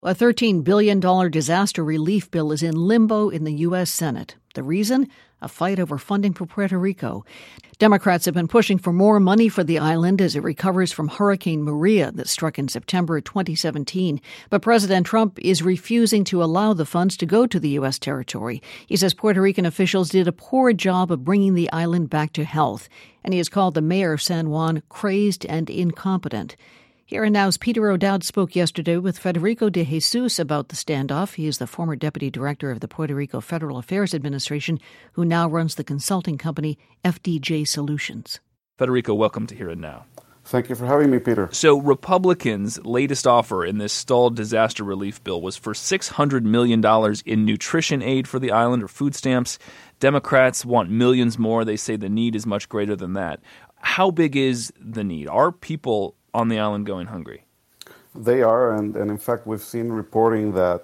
A $13 billion disaster relief bill is in limbo in the U.S. Senate. The reason? A fight over funding for Puerto Rico. Democrats have been pushing for more money for the island as it recovers from Hurricane Maria that struck in September 2017. But President Trump is refusing to allow the funds to go to the U.S. territory. He says Puerto Rican officials did a poor job of bringing the island back to health. And he has called the mayor of San Juan crazed and incompetent. Here and Now's Peter O'Dowd spoke yesterday with Federico de Jesus about the standoff. He is the former deputy director of the Puerto Rico Federal Affairs Administration, who now runs the consulting company FDJ Solutions. Federico, welcome to Here and Now. Thank you for having me, Peter. So Republicans' latest offer in this stalled disaster relief bill was for $600 million in nutrition aid for the island, or food stamps. Democrats want millions more. They say the need is much greater than that. How big is the need? Are people on the island going hungry? They are, and in fact, we've seen reporting that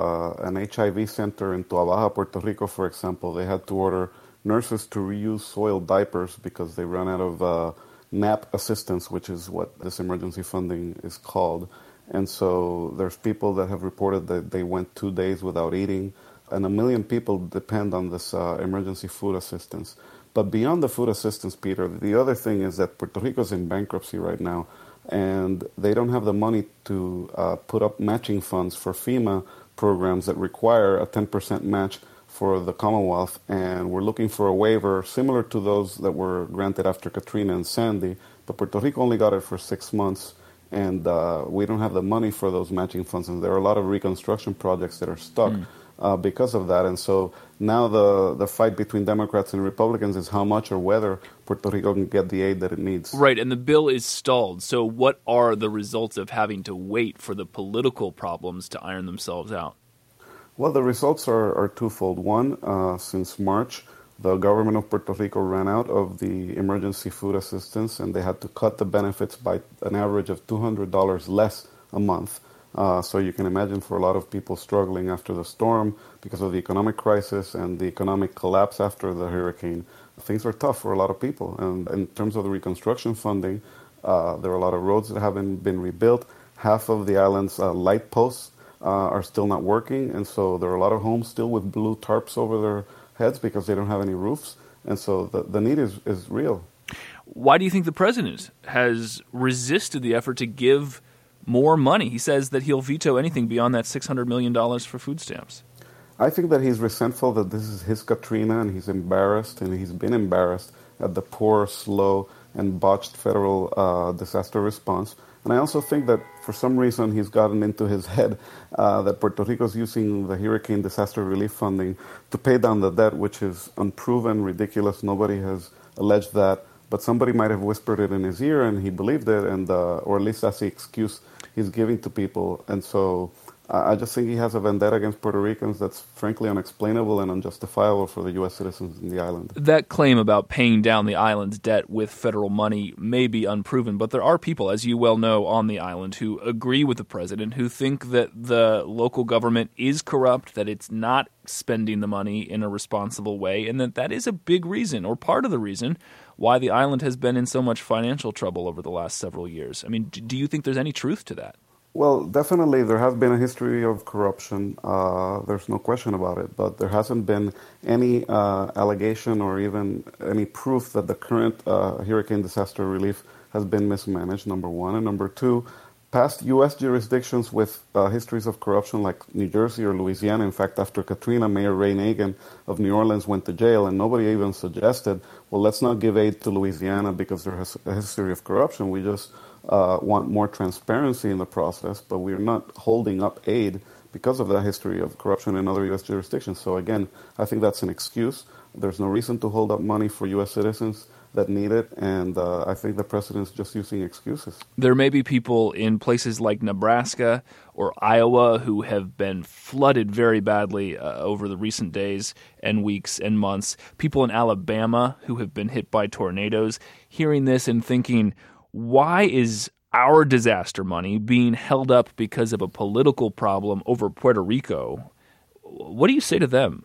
an HIV center in Toa Baja, Puerto Rico, for example, they had to order nurses to reuse soiled diapers because they ran out of NAP assistance, which is what this emergency funding is called. And so there's people that have reported that they went 2 days without eating, and 1 million people depend on this emergency food assistance. But beyond the food assistance, Peter, the other thing is that Puerto Rico is in bankruptcy right now, and they don't have the money to put up matching funds for FEMA programs that require a 10% match for the Commonwealth. And we're looking for a waiver similar to those that were granted after Katrina and Sandy, but Puerto Rico only got it for 6 months, and we don't have the money for those matching funds. And there are a lot of reconstruction projects that are stuck because of that. And so now the fight between Democrats and Republicans is how much or whether Puerto Rico can get the aid that it needs. Right, and the bill is stalled. So what are the results of having to wait for the political problems to iron themselves out? Well, the results are twofold. One, since March, the government of Puerto Rico ran out of the emergency food assistance, and they had to cut the benefits by an average of $200 less a month. So you can imagine for a lot of people struggling after the storm because of the economic crisis and the economic collapse after the hurricane, things are tough for a lot of people. And in terms of the reconstruction funding, there are a lot of roads that haven't been rebuilt. Half of the island's light posts are still not working, and so there are a lot of homes still with blue tarps over their heads because they don't have any roofs. And so the need is real. Why do you think the president has resisted the effort to give more money? He says that he'll veto anything beyond that $600 million for food stamps. I think that he's resentful that this is his Katrina, and he's embarrassed, and he's been embarrassed at the poor, slow, and botched federal disaster response. And I also think that for some reason he's gotten into his head that Puerto Rico is using the hurricane disaster relief funding to pay down the debt, which is unproven, ridiculous. Nobody has alleged that. But somebody might have whispered it in his ear, and he believed it, and or at least that's the excuse he's giving to people. And so I just think he has a vendetta against Puerto Ricans that's frankly unexplainable and unjustifiable for the U.S. citizens in the island. That claim about paying down the island's debt with federal money may be unproven, but there are people, as you well know, on the island who agree with the president, who think that the local government is corrupt, that it's not spending the money in a responsible way, and that is a big reason, or part of the reason, why the island has been in so much financial trouble over the last several years. I mean, do you think there's any truth to that? Well, definitely there has been a history of corruption. There's no question about it. But there hasn't been any allegation or even any proof that the current hurricane disaster relief has been mismanaged, number one. And number two, past U.S. jurisdictions with histories of corruption like New Jersey or Louisiana. In fact, after Katrina, Mayor Ray Nagin of New Orleans went to jail, and nobody even suggested, well, let's not give aid to Louisiana because there has a history of corruption. We just want more transparency in the process, but we're not holding up aid because of that history of corruption in other U.S. jurisdictions. So again, I think that's an excuse. There's no reason to hold up money for U.S. citizens that need it, and I think the president's just using excuses. There may be people in places like Nebraska or Iowa who have been flooded very badly over the recent days and weeks and months. People in Alabama who have been hit by tornadoes, hearing this and thinking, why is our disaster money being held up because of a political problem over Puerto Rico? What do you say to them?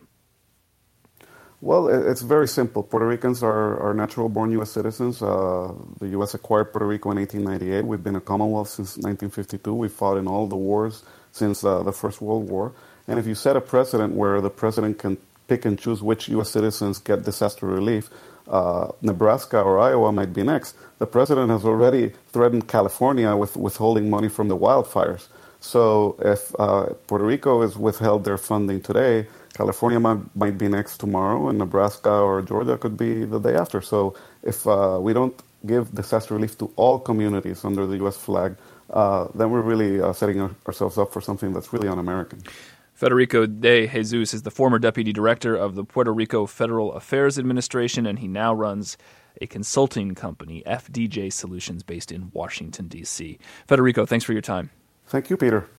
Well, it's very simple. Puerto Ricans are natural-born U.S. citizens. The U.S. acquired Puerto Rico in 1898. We've been a Commonwealth since 1952. We fought in all the wars since the First World War. And if you set a precedent where the president can pick and choose which U.S. citizens get disaster relief, Nebraska or Iowa might be next. The president has already threatened California with withholding money from the wildfires. So if Puerto Rico is withheld their funding today, California might be next tomorrow, and Nebraska or Georgia could be the day after. So if we don't give disaster relief to all communities under the U.S. flag, then we're really setting ourselves up for something that's really un-American. Federico de Jesus is the former deputy director of the Puerto Rico Federal Affairs Administration, and he now runs a consulting company, FDJ Solutions, based in Washington, D.C. Federico, thanks for your time. Thank you, Peter.